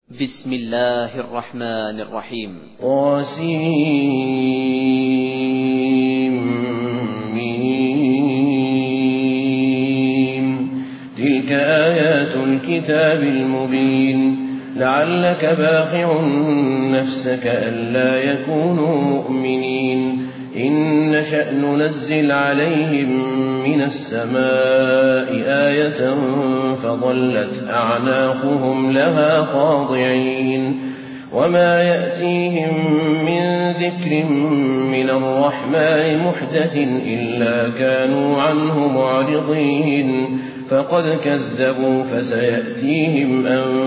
بسم الله الرحمن الرحيم. تلك آيات الكتاب المبين. لعلك باخع نفسك ألا يكونوا مؤمنين. إن نشأ ننزل عليهم من السماء آية فظلت أعناقهم لها خاضعين. وما يأتيهم من ذكر من الرحمن محدث إلا كانوا عنه معرضين. فقد كذبوا فسيأتيهم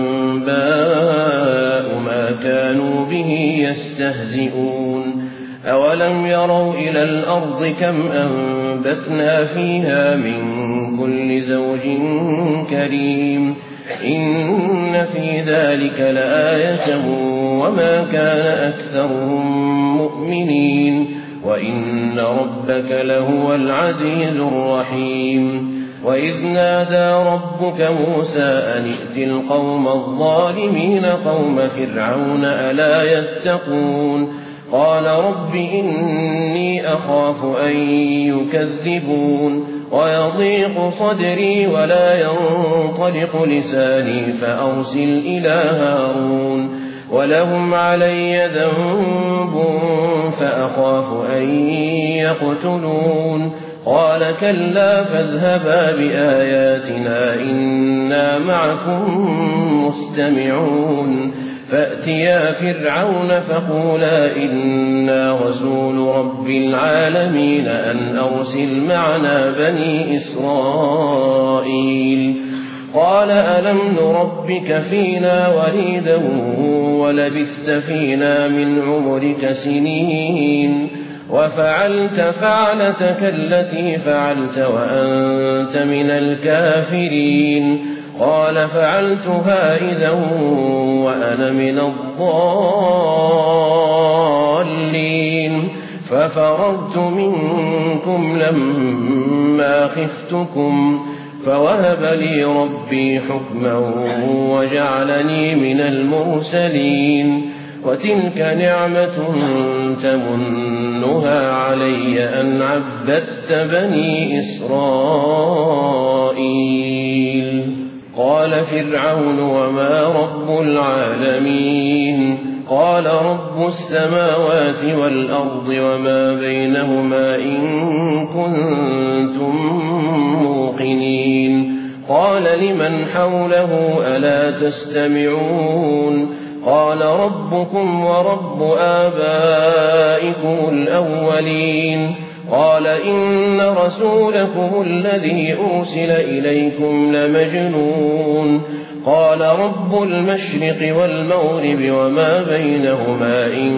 أنباء ما كانوا به يستهزئون. أولم يروا إلى الأرض كم أنبتنا فيها من كل زوج كريم. إن في ذلك لآية وما كان أكثرهم مؤمنين وإن ربك لهو العزيز الرحيم. وإذ نادى ربك موسى أن ائت القوم الظالمين قوم فرعون ألا يتقون. قال رب إني أخاف أن يكذبون ويضيق صدري ولا ينطلق لساني فأرسل إلى هارون ولهم علي ذنب فأخاف أن يقتلون. قال كلا فاذهبا بآياتنا إنا معكم مستمعون. فأتيا فرعون فقولا إنا رسول رب العالمين أن أرسل معنا بني إسرائيل. قال ألم نربك فينا وليدا ولبثت فينا من عمرك سنين وفعلت فعلتك التي فعلت وأنت من الكافرين. قال فعلتها إذا وأنا من الضالين. ففررت منكم لما خفتكم فوهب لي ربي حكما وجعلني من المرسلين. وتلك نعمة تمنها علي أن عبدت بني إسرائيل. قال فرعون وما رب العالمين. قال رب السماوات والأرض وما بينهما إن كنتم موقنين. قال لمن حوله ألا تستمعون. قال ربكم ورب آبائكم الأولين. قال إن رسولكم الذي أرسل إليكم لمجنون. قال رب المشرق والمغرب وما بينهما إن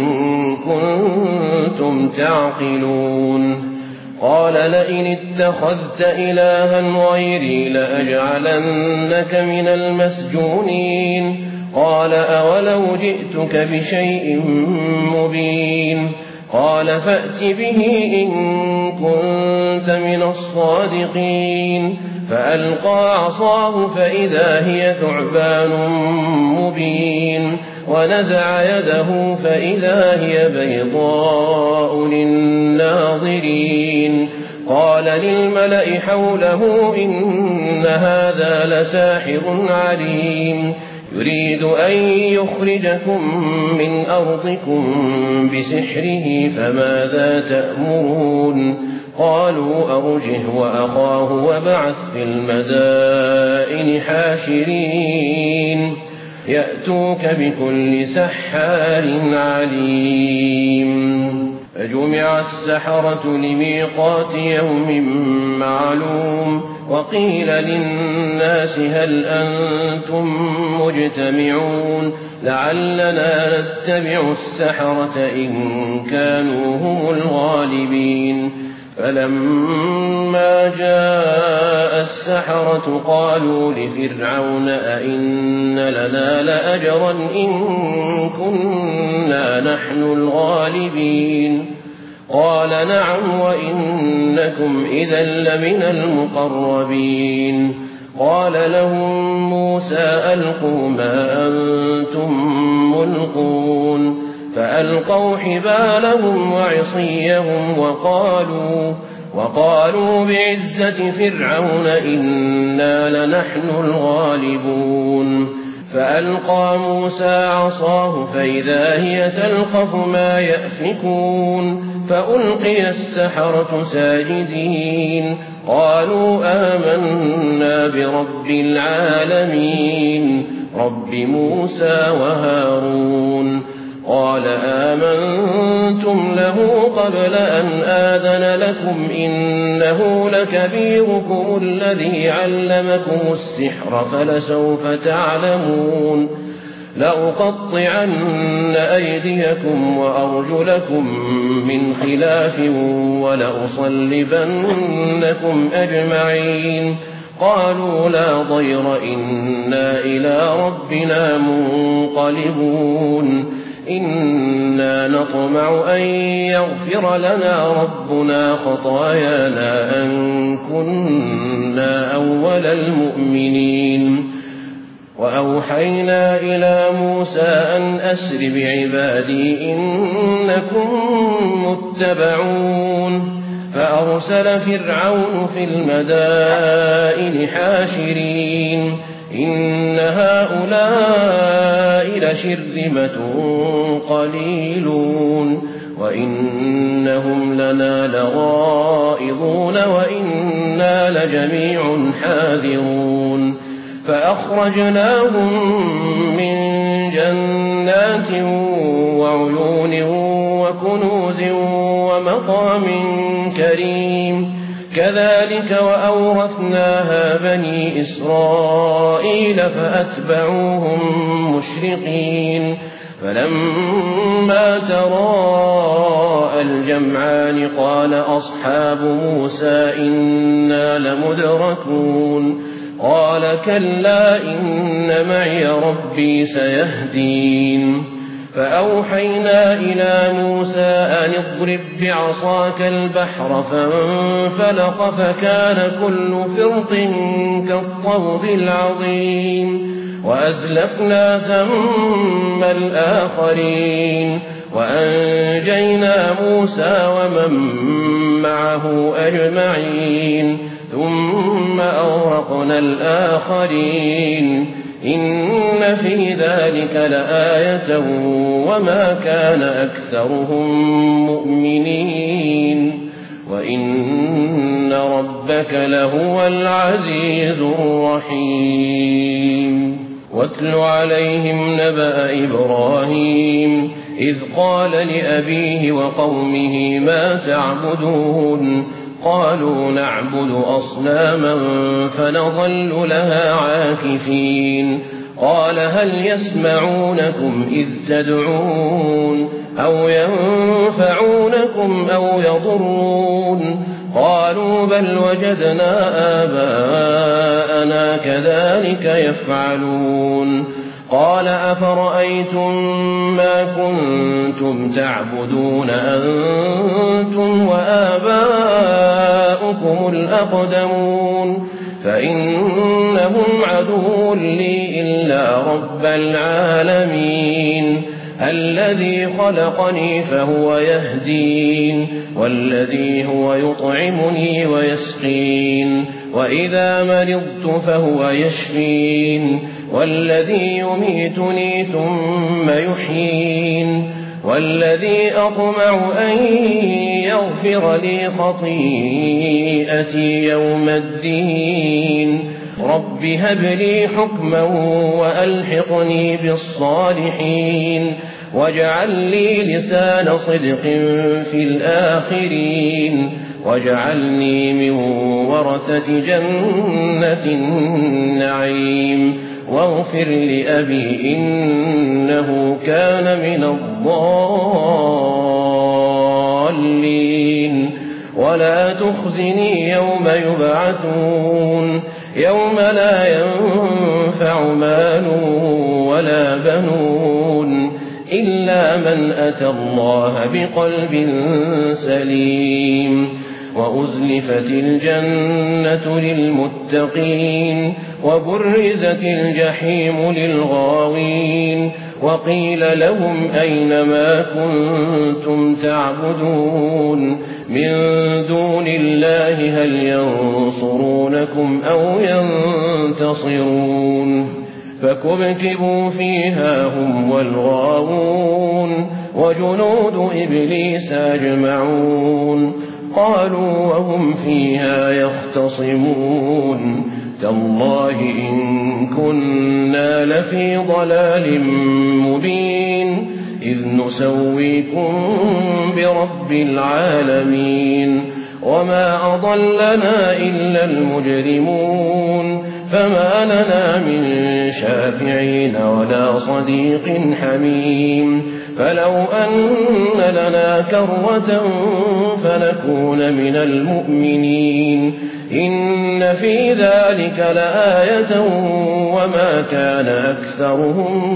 كنتم تعقلون. قال لئن اتخذت إلها غيري لأجعلنك من المسجونين. قال أولو جئتك بشيء مبين. قال فأت به إن كنت من الصادقين. فألقى عصاه فإذا هي ثعبان مبين. ونزع يده فإذا هي بيضاء للناظرين. قال للملأ حوله إن هذا لساحر عليم يريد أن يخرجكم من أرضكم بسحره فماذا تأمرون. قالوا أرجه وأخاه وابعث في المدائن حاشرين يأتوك بكل سحار عليم. فجمع السحرة لميقات يوم معلوم. وقيل للناس هل أنتم مجتمعون لعلنا نتبع السحرة إن كانوا هم الغالبين. فلما جاء السحرة قالوا لفرعون أئن لنا لأجرا إن كنا نحن الغالبين. قال نعم وإنكم إذا لمن المقربين. قال لهم موسى ألقوا ما أنتم فألقوا حبالهم وعصيهم وقالوا بعزة فرعون إنا لنحن الغالبون. فألقى موسى عصاه فإذا هي تلقف ما يأفكون فألقي السحرة ساجدين قالوا آمنا برب العالمين رب موسى وهارون. قال آمنتم له قبل أن آذن لكم إنه لكبيركم الذي علمكم السحر فلسوف تعلمون لأقطعن أيديكم وأرجلكم من خلاف ولأصلبنكم أجمعين. قالوا لا ضير إنا إلى ربنا منقلبون إنا نطمع أن يغفر لنا ربنا خطايانا أن كنا أول المؤمنين. وأوحينا إلى موسى أن أسر بعبادي إنكم متبعون. فأرسل فرعون في المدائن حاشرين إن هؤلاء لشرذمة قليلون وإنهم لنا لغائظون وإنا لجميع حاذرون. فأخرجناهم من جنات وعيون وكنوز ومقام كريم كذلك وأورثناها بني إسرائيل فأتبعوهم مشرقين. فلما تراءى الجمعان قال أصحاب موسى إنا لمدركون قال كلا إن معي ربي سيهدين. فأوحينا إلى موسى أن اضرب بعصاك البحر فانفلق فكان كل فرق كالطود العظيم وأزلفنا ثم الآخرين وأنجينا موسى ومن معه أجمعين ثم أغرقنا الآخرين إن في ذلك لآية وما كان أكثرهم مؤمنين وإن ربك لهو العزيز الرحيم. واتل عليهم نبأ إبراهيم إذ قال لأبيه وقومه ما تعبدون قالوا نعبد أصناما فنظل لها عاكفين. قال هل يسمعونكم إذ تدعون أو ينفعونكم أو يضرون قالوا بل وجدنا آباءنا كذلك يفعلون. قال أفرأيتم ما كنتم تعبدون أنتم وآباؤكم الأقدمون فإنهم عدو لي إلا رب العالمين الذي خلقني فهو يهدين والذي هو يطعمني ويسقين وإذا مرضت فهو يشفين والذي يميتني ثم يحيين والذي أطمع أن يغفر لي خطيئتي يوم الدين. رب هب لي حكما وألحقني بالصالحين واجعل لي لسان صدق في الآخرين واجعلني من ورثة جنة النعيم واغفر لأبي إنه كان من الضالين ولا تخزني يوم يبعثون يوم لا ينفع مال ولا بنون إلا من أتى الله بقلب سليم. وأزلفت الجنة للمتقين وبرزت الجحيم للغاوين وقيل لهم أين ما كنتم تعبدون من دون الله هل ينصرونكم أو ينتصرون فكبكبوا فيها هم والغاوون وجنود إبليس أجمعون قالوا وهم فيها يختصمون تالله إن كنا لفي ضلال مبين إذ نسويكم برب العالمين وما أضلنا إلا المجرمون فما لنا من شافعين ولا صديق حميم فلو أن لنا كرة فنكون من المؤمنين إن في ذلك لآية وما كان أكثرهم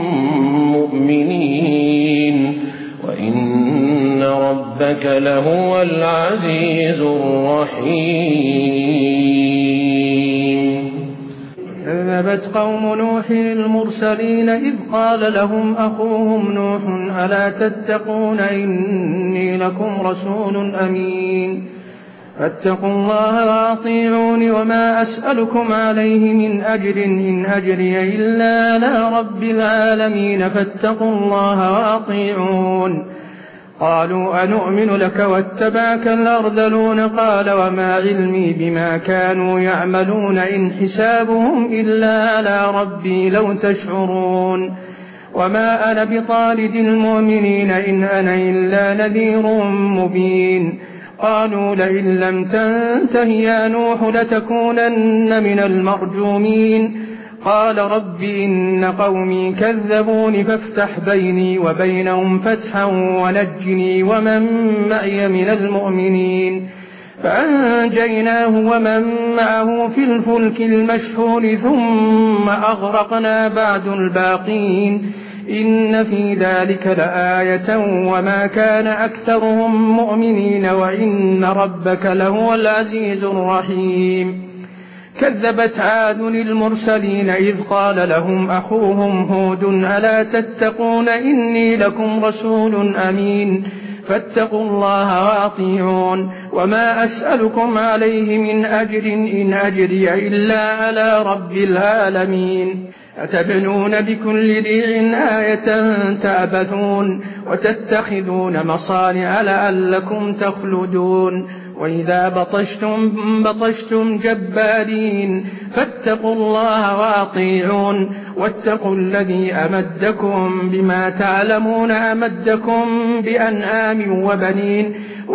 مؤمنين وإن ربك لهو العزيز الرحيم. كذبت قوم نوح المرسلين إذ قال لهم أخوهم نوح ألا تتقون إني لكم رسول أمين فاتقوا الله وأطيعون وما أسألكم عليه من أجر إن أجري إلا على رب العالمين فاتقوا الله وأطيعون قالوا أنؤمن لك واتبعك الأرذلون قال وما علمي بما كانوا يعملون إن حسابهم إلا على ربي لو تشعرون وما أنا بطارد المؤمنين إن أنا إلا نذير مبين قالوا لئن لم تنته يا نوح لتكونن من المرجومين قال رب إن قومي كذبون فافتح بيني وبينهم فتحا ونجني ومن معي من المؤمنين فأنجيناه ومن معه في الفلك المشحون ثم أغرقنا بعد الباقين إن في ذلك لآية وما كان أكثرهم مؤمنين وإن ربك لهو العزيز الرحيم. كذبت عاد المرسلين إذ قال لهم أخوهم هود ألا تتقون إني لكم رسول أمين فاتقوا الله وأطيعون وما أسألكم عليه من أجر إن أجري إلا على رب العالمين أتبنون بكل ريع آية تعبثون وتتخذون مصانع لعلكم تخلدون وإذا بطشتم جبارين فاتقوا الله وأطيعون واتقوا الذي أمدكم بما تعلمون أمدكم بأنعام وبنين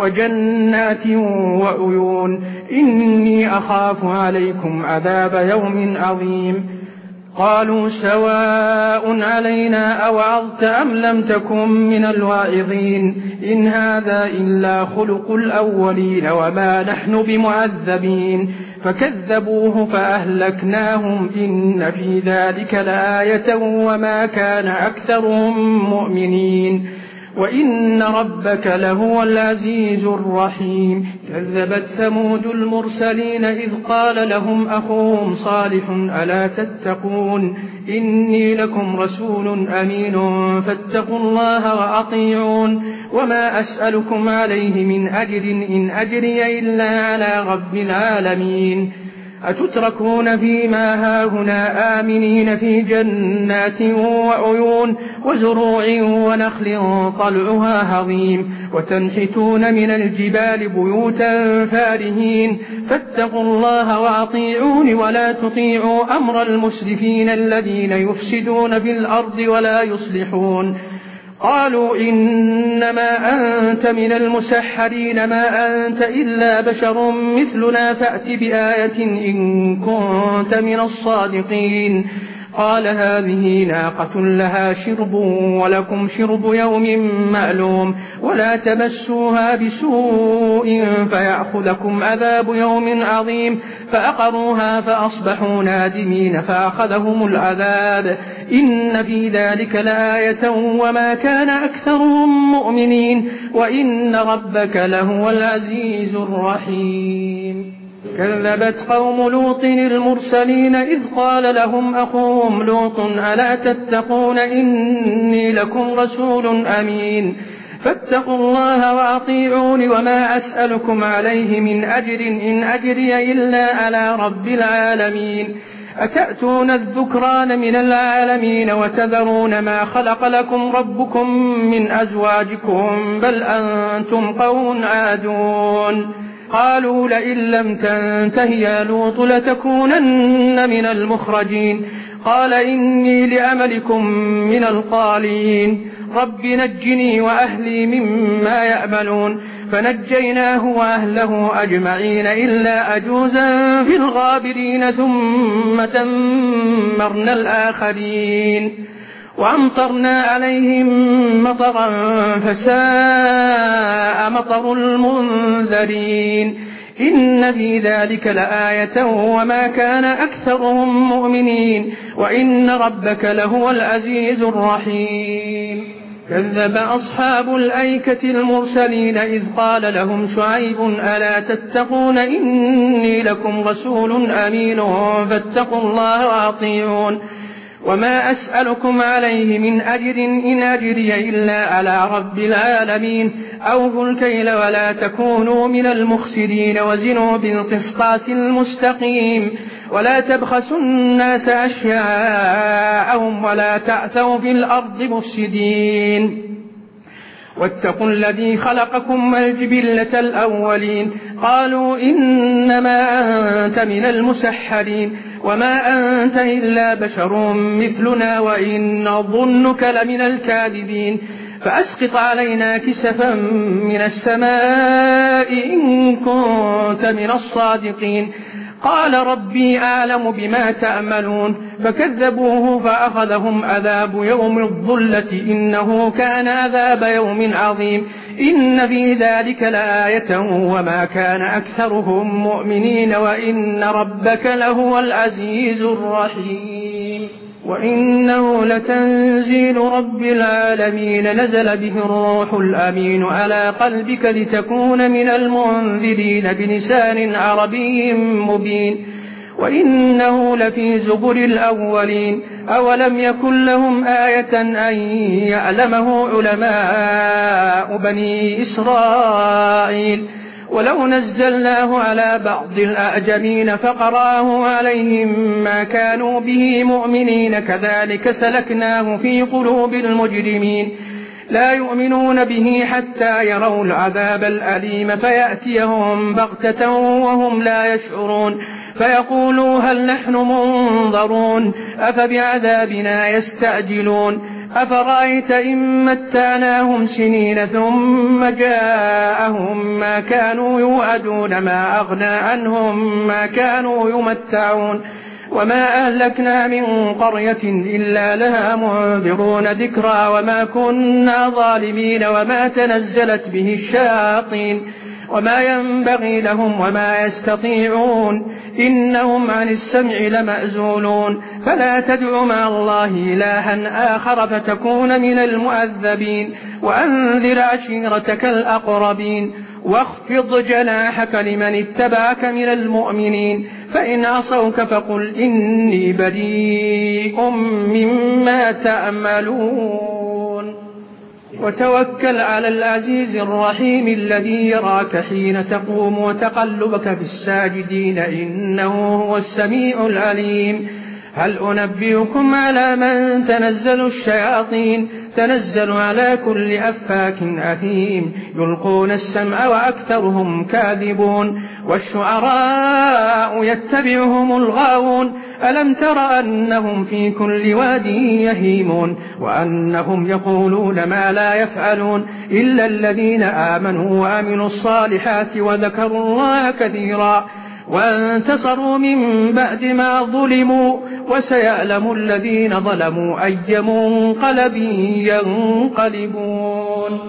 وجنات وعيون إني أخاف عليكم عذاب يوم عظيم قالوا سواء علينا أوعظت أم لم تكن من الواعظين إن هذا إلا خلق الأولين وما نحن بمعذبين فكذبوه فأهلكناهم إن في ذلك لآية وما كان أكثرهم مؤمنين وإن ربك لهو العزيز الرحيم. كذبت ثمود المرسلين إذ قال لهم أخوهم صالح ألا تتقون إني لكم رسول أمين فاتقوا الله وأطيعون وما أسألكم عليه من أجر إن أجري إلا على رب العالمين أتتركون فيما هاهنا آمنين في جنات وعيون وزروع ونخل طلعها هضيم وتنحتون من الجبال بيوتا فارهين فاتقوا الله وأطيعون ولا تطيعوا أمر المسرفين الذين يفسدون في الأرض ولا يصلحون قالوا إنما أنت من المسحرين ما أنت إلا بشر مثلنا فأت بآية إن كنت من الصادقين قال هذه ناقة لها شرب ولكم شرب يوم معلوم ولا تمسوها بسوء فيأخذكم عذاب يوم عظيم فأقروها فأصبحوا نادمين فأخذهم العذاب إن في ذلك لآية وما كان أكثرهم مؤمنين وإن ربك لهو العزيز الرحيم. كذبت قوم لوط المرسلين إذ قال لهم أخوهم لوط ألا تتقون إني لكم رسول أمين فاتقوا الله وأطيعون وما أسألكم عليه من أجر إن أجري إلا على رب العالمين أتأتون الذكران من العالمين وتذرون ما خلق لكم ربكم من أزواجكم بل أنتم قوم عادون قالوا لئن لم تنته يا لوط لتكونن من المخرجين قال إني لعملكم من القالين رب نجني وأهلي مما يعملون فنجيناه وأهله أجمعين إلا أجوزا في الغابرين ثم دمرنا الآخرين وأمطرنا عليهم مطرا فساء مطر المنذرين إن في ذلك لآية وما كان أكثرهم مؤمنين وإن ربك لهو العزيز الرحيم كذب أصحاب الأيكة المرسلين إذ قال لهم شعيب ألا تتقون إني لكم رسول أمين فاتقوا الله وأطيعون وما أسألكم عليه من أجر إن أجري إلا على رب العالمين أوفوا الكيل ولا تكونوا من المخسرين وزنوا بالقسطاس المستقيم ولا تبخسوا الناس أشياءهم ولا تعثوا في الأرض مفسدين واتقوا الذي خلقكم والجبلة الأولين قالوا إنما أنت من المسحرين وما أنت إلا بشر مثلنا وإن نظنك لمن الكاذبين فأسقط علينا كسفا من السماء إن كنت من الصادقين قال ربي أعلم بما تأملون فكذبوه فأخذهم عذاب يوم الظلة إنه كان عذاب يوم عظيم إن في ذلك لآية وما كان أكثرهم مؤمنين وإن ربك لهو العزيز الرحيم وإنه لتنزيل رب العالمين نزل به الروح الأمين على قلبك لتكون من المنذرين بلسان عربي مبين وإنه لفي زبر الأولين أولم يكن لهم آية أن يعلمه علماء بني إسرائيل ولو نزلناه على بعض الأعجمين فقرأه عليهم ما كانوا به مؤمنين كذلك سلكناه في قلوب المجرمين لا يؤمنون به حتى يروا العذاب الأليم فيأتيهم بغتة وهم لا يشعرون فيقولوا هل نحن منظرون أفبعذابنا يستعجلون أفرأيت إن متعناهم سنين ثم جاءهم ما كانوا يوعدون ما أغنى عنهم ما كانوا يمتعون وما أهلكنا من قرية إلا لها منذرون ذكرى وما كنا ظالمين وما تنزلت به الشياطين وما ينبغي لهم وما يستطيعون إنهم عن السمع لمأزولون فلا تدع مع الله إلها آخر فتكون من المؤذبين وأنذر عشيرتك الأقربين واخفض جناحك لمن اتبعك من المؤمنين فإن عصوك فقل إني بريء مما تأملون وتوكل على العزيز الرحيم الذي يراك حين تقوم وتقلبك في الساجدين إنه هو السميع العليم هل أنبئكم على من تنزل الشياطين تنزل على كل أفاك أثيم يلقون السمع وأكثرهم كاذبون والشعراء يتبعهم الغاوون ألم تر أنهم في كل واد يهيمون وأنهم يقولون ما لا يفعلون إلا الذين آمنوا وعملوا الصالحات وذكروا الله كثيرا وانتصروا من بعد ما ظلموا وسيعلم الذين ظلموا أي منقلب ينقلبون